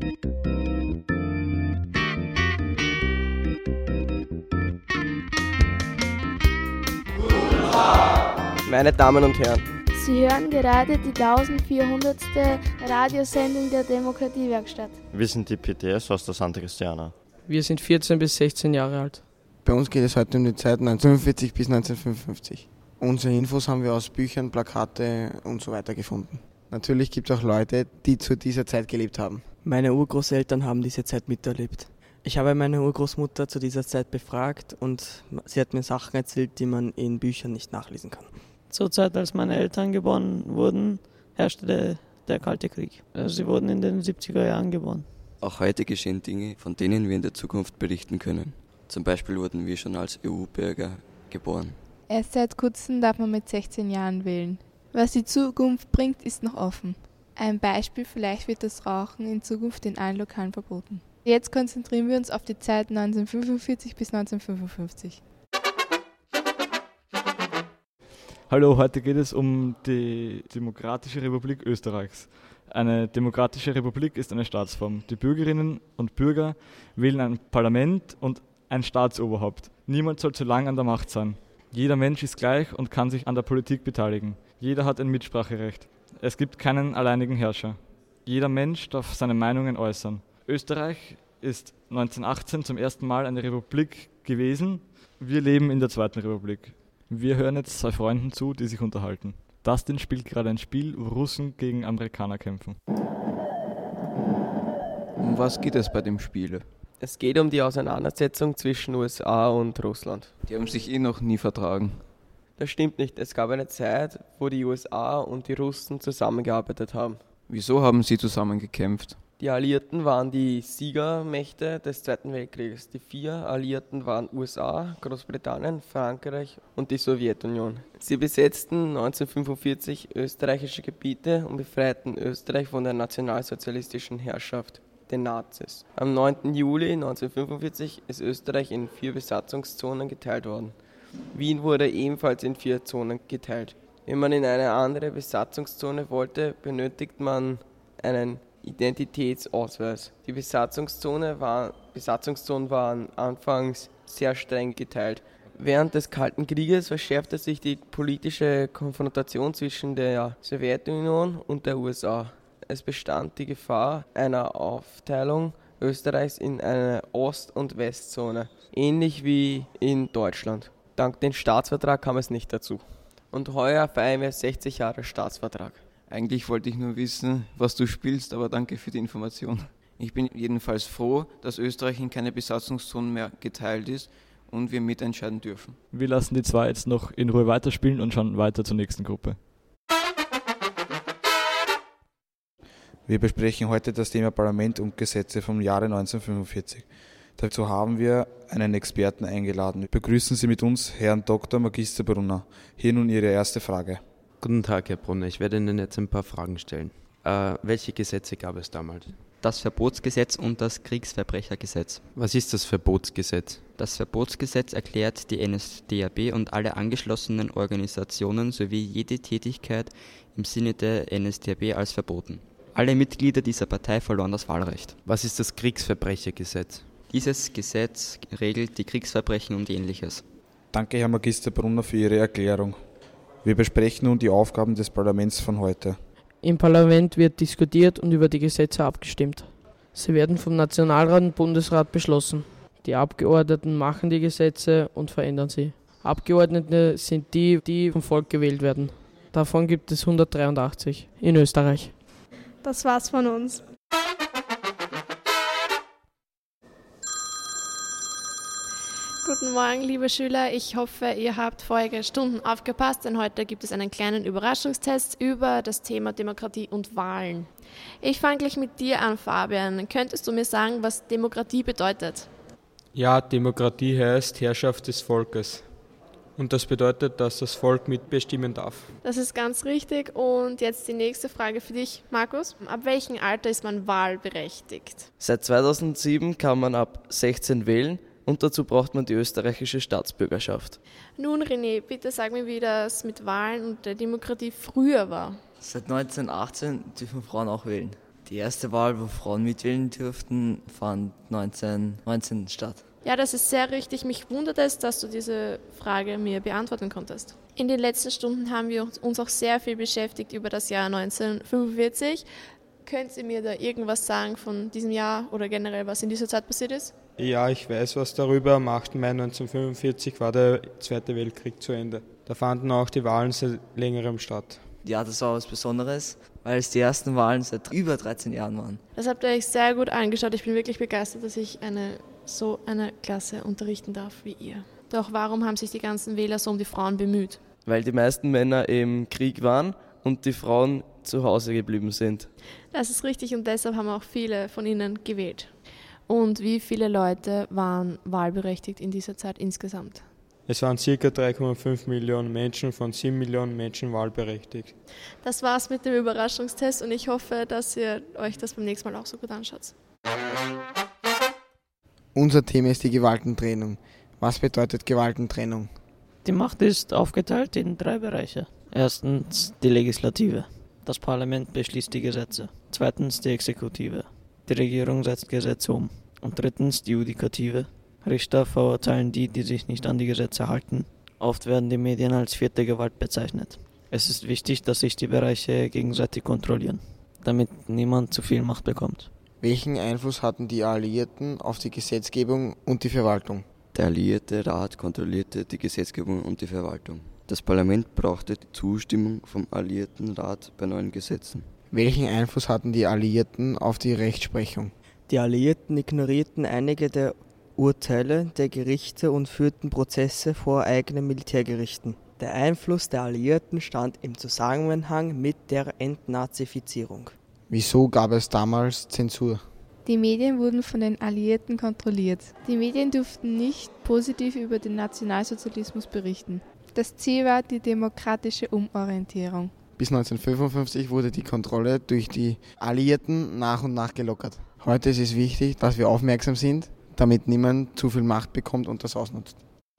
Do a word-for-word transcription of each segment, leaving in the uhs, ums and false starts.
Meine Damen und Herren, Sie hören gerade die eintausendvierhundertste Radiosendung der Demokratiewerkstatt. Wir sind die P T S aus der Santa Cristiana. Wir sind vierzehn bis sechzehn Jahre alt. Bei uns geht es heute um die Zeit neunzehnhundertfünfundvierzig bis neunzehnhundertfünfundfünfzig. Unsere Infos haben wir aus Büchern, Plakate und so weiter gefunden. Natürlich gibt es auch Leute, die zu dieser Zeit gelebt haben. Meine Urgroßeltern haben diese Zeit miterlebt. Ich habe meine Urgroßmutter zu dieser Zeit befragt und sie hat mir Sachen erzählt, die man in Büchern nicht nachlesen kann. Zur Zeit, als meine Eltern geboren wurden, herrschte der, der Kalte Krieg. Also sie wurden in den siebziger Jahren geboren. Auch heute geschehen Dinge, von denen wir in der Zukunft berichten können. Zum Beispiel wurden wir schon als E U-Bürger geboren. Erst seit kurzem darf man mit sechzehn Jahren wählen. Was die Zukunft bringt, ist noch offen. Ein Beispiel, vielleicht wird das Rauchen in Zukunft in allen Lokalen verboten. Jetzt konzentrieren wir uns auf die Zeit neunzehnhundertfünfundvierzig bis neunzehnhundertfünfundfünfzig. Hallo, heute geht es um die Demokratische Republik Österreichs. Eine demokratische Republik ist eine Staatsform. Die Bürgerinnen und Bürger wählen ein Parlament und ein Staatsoberhaupt. Niemand soll zu lang an der Macht sein. Jeder Mensch ist gleich und kann sich an der Politik beteiligen. Jeder hat ein Mitspracherecht. Es gibt keinen alleinigen Herrscher. Jeder Mensch darf seine Meinungen äußern. Österreich ist neunzehnhundertachtzehn zum ersten Mal eine Republik gewesen. Wir leben in der Zweiten Republik. Wir hören jetzt zwei Freunden zu, die sich unterhalten. Dustin spielt gerade ein Spiel, wo Russen gegen Amerikaner kämpfen. Um was geht es bei dem Spiel? Es geht um die Auseinandersetzung zwischen U S A und Russland. Die haben sich eh noch nie vertragen. Das stimmt nicht. Es gab eine Zeit, wo die U S A und die Russen zusammengearbeitet haben. Wieso haben sie zusammen gekämpft? Die Alliierten waren die Siegermächte des Zweiten Weltkrieges. Die vier Alliierten waren U S A, Großbritannien, Frankreich und die Sowjetunion. Sie besetzten neunzehnhundertfünfundvierzig österreichische Gebiete und befreiten Österreich von der nationalsozialistischen Herrschaft, den Nazis. Am neunten Juli neunzehnhundertfünfundvierzig ist Österreich in vier Besatzungszonen geteilt worden. Wien wurde ebenfalls in vier Zonen geteilt. Wenn man in eine andere Besatzungszone wollte, benötigt man einen Identitätsausweis. Die Besatzungszone war, Besatzungszonen waren anfangs sehr streng geteilt. Während des Kalten Krieges verschärfte sich die politische Konfrontation zwischen der Sowjetunion und der U S A. Es bestand die Gefahr einer Aufteilung Österreichs in eine Ost- und Westzone, ähnlich wie in Deutschland. Dank dem Staatsvertrag kam es nicht dazu. Und heuer feiern wir sechzig Jahre Staatsvertrag. Eigentlich wollte ich nur wissen, was du spielst, aber danke für die Information. Ich bin jedenfalls froh, dass Österreich in keine Besatzungszonen mehr geteilt ist und wir mitentscheiden dürfen. Wir lassen die zwei jetzt noch in Ruhe weiterspielen und schauen weiter zur nächsten Gruppe. Wir besprechen heute das Thema Parlament und Gesetze vom Jahre neunzehnhundertfünfundvierzig. Dazu haben wir einen Experten eingeladen. Begrüßen Sie mit uns Herrn Doktor Magister Brunner. Hier nun Ihre erste Frage. Guten Tag, Herr Brunner. Ich werde Ihnen jetzt ein paar Fragen stellen. Äh, welche Gesetze gab es damals? Das Verbotsgesetz und das Kriegsverbrechergesetz. Was ist das Verbotsgesetz? Das Verbotsgesetz erklärt die N S D A P und alle angeschlossenen Organisationen sowie jede Tätigkeit im Sinne der N S D A P als verboten. Alle Mitglieder dieser Partei verloren das Wahlrecht. Was ist das Kriegsverbrechergesetz? Dieses Gesetz regelt die Kriegsverbrechen und Ähnliches. Danke, Herr Magister Brunner, für Ihre Erklärung. Wir besprechen nun die Aufgaben des Parlaments von heute. Im Parlament wird diskutiert und über die Gesetze abgestimmt. Sie werden vom Nationalrat und Bundesrat beschlossen. Die Abgeordneten machen die Gesetze und verändern sie. Abgeordnete sind die, die vom Volk gewählt werden. Davon gibt es hundertdreiundachtzig in Österreich. Das war's von uns. Guten Morgen, liebe Schüler. Ich hoffe, ihr habt vorige Stunden aufgepasst, denn heute gibt es einen kleinen Überraschungstest über das Thema Demokratie und Wahlen. Ich fange gleich mit dir an, Fabian. Könntest du mir sagen, was Demokratie bedeutet? Ja, Demokratie heißt Herrschaft des Volkes. Und das bedeutet, dass das Volk mitbestimmen darf. Das ist ganz richtig. Und jetzt die nächste Frage für dich, Markus. Ab welchem Alter ist man wahlberechtigt? Seit zweitausendsieben kann man ab sechzehn wählen. Und dazu braucht man die österreichische Staatsbürgerschaft. Nun René, bitte sag mir, wie das mit Wahlen und der Demokratie früher war. Seit neunzehnhundertachtzehn dürfen Frauen auch wählen. Die erste Wahl, wo Frauen mitwählen durften, fand neunzehnhundertneunzehn statt. Ja, das ist sehr richtig. Mich wundert es, dass du diese Frage mir beantworten konntest. In den letzten Stunden haben wir uns auch sehr viel beschäftigt über das Jahr neunzehnhundertfünfundvierzig. Könnt ihr mir da irgendwas sagen von diesem Jahr oder generell, was in dieser Zeit passiert ist? Ja, ich weiß was darüber. Am achten Mai neunzehnhundertfünfundvierzig war der Zweite Weltkrieg zu Ende. Da fanden auch die Wahlen seit längerem statt. Ja, das war was Besonderes, weil es die ersten Wahlen seit über dreizehn Jahren waren. Das habt ihr euch sehr gut angeschaut. Ich bin wirklich begeistert, dass ich eine so eine Klasse unterrichten darf wie ihr. Doch warum haben sich die ganzen Wähler so um die Frauen bemüht? Weil die meisten Männer im Krieg waren und die Frauen zu Hause geblieben sind. Das ist richtig und deshalb haben auch viele von ihnen gewählt. Und wie viele Leute waren wahlberechtigt in dieser Zeit insgesamt? Es waren ca. drei Komma fünf Millionen Menschen, von sieben Millionen Menschen wahlberechtigt. Das war's mit dem Überraschungstest und ich hoffe, dass ihr euch das beim nächsten Mal auch so gut anschaut. Unser Thema ist die Gewaltentrennung. Was bedeutet Gewaltentrennung? Die Macht ist aufgeteilt in drei Bereiche. Erstens die Legislative. Das Parlament beschließt die Gesetze. Zweitens die Exekutive. Die Regierung setzt Gesetze um. Und drittens die Judikative. Richter verurteilen die, die sich nicht an die Gesetze halten. Oft werden die Medien als vierte Gewalt bezeichnet. Es ist wichtig, dass sich die Bereiche gegenseitig kontrollieren, damit niemand zu viel Macht bekommt. Welchen Einfluss hatten die Alliierten auf die Gesetzgebung und die Verwaltung? Der Alliierte Rat kontrollierte die Gesetzgebung und die Verwaltung. Das Parlament brauchte die Zustimmung vom Alliierten Rat bei neuen Gesetzen. Welchen Einfluss hatten die Alliierten auf die Rechtsprechung? Die Alliierten ignorierten einige der Urteile der Gerichte und führten Prozesse vor eigenen Militärgerichten. Der Einfluss der Alliierten stand im Zusammenhang mit der Entnazifizierung. Wieso gab es damals Zensur? Die Medien wurden von den Alliierten kontrolliert. Die Medien durften nicht positiv über den Nationalsozialismus berichten. Das Ziel war die demokratische Umorientierung. Bis neunzehnhundertfünfundfünfzig wurde die Kontrolle durch die Alliierten nach und nach gelockert. Heute ist es wichtig, dass wir aufmerksam sind, damit niemand zu viel Macht bekommt und das ausnutzt.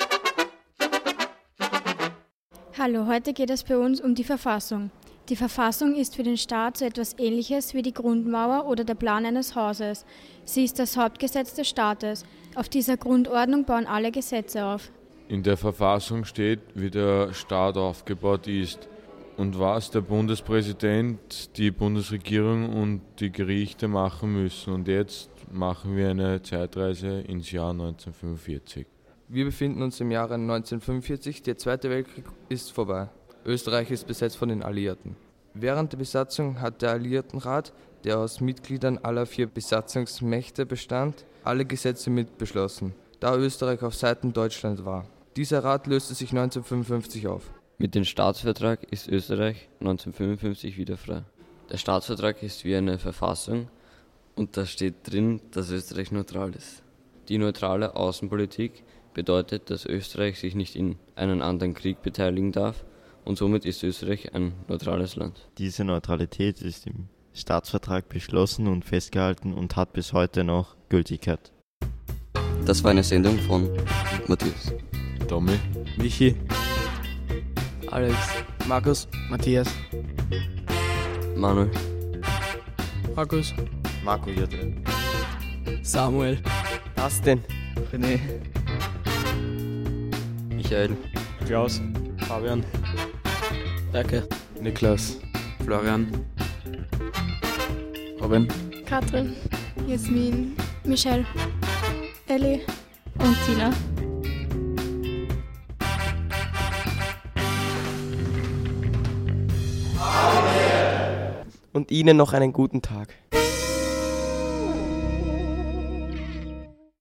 Hallo, heute geht es bei uns um die Verfassung. Die Verfassung ist für den Staat so etwas Ähnliches wie die Grundmauer oder der Plan eines Hauses. Sie ist das Hauptgesetz des Staates. Auf dieser Grundordnung bauen alle Gesetze auf. In der Verfassung steht, wie der Staat aufgebaut ist und was der Bundespräsident, die Bundesregierung und die Gerichte machen müssen. Und jetzt machen wir eine Zeitreise ins Jahr neunzehnhundertfünfundvierzig. Wir befinden uns im Jahre neunzehnhundertfünfundvierzig, der Zweite Weltkrieg ist vorbei. Österreich ist besetzt von den Alliierten. Während der Besatzung hat der Alliiertenrat, der aus Mitgliedern aller vier Besatzungsmächte bestand, alle Gesetze mitbeschlossen, da Österreich auf Seiten Deutschland war. Dieser Rat löste sich neunzehnhundertfünfundfünfzig auf. Mit dem Staatsvertrag ist Österreich neunzehnhundertfünfundfünfzig wieder frei. Der Staatsvertrag ist wie eine Verfassung und da steht drin, dass Österreich neutral ist. Die neutrale Außenpolitik bedeutet, dass Österreich sich nicht in einen anderen Krieg beteiligen darf und somit ist Österreich ein neutrales Land. Diese Neutralität ist im Staatsvertrag beschlossen und festgehalten und hat bis heute noch Gültigkeit. Das war eine Sendung von Matthias, Tommy, Michi, Alex, Markus, Matthias, Manuel, Markus, Marco Jadre, Samuel, Dustin, René, Michael, Klaus, Fabian, Berke, Niklas, Florian, Robin, Katrin, Jasmin, Michelle, Elli und Tina. und Ihnen noch einen guten Tag.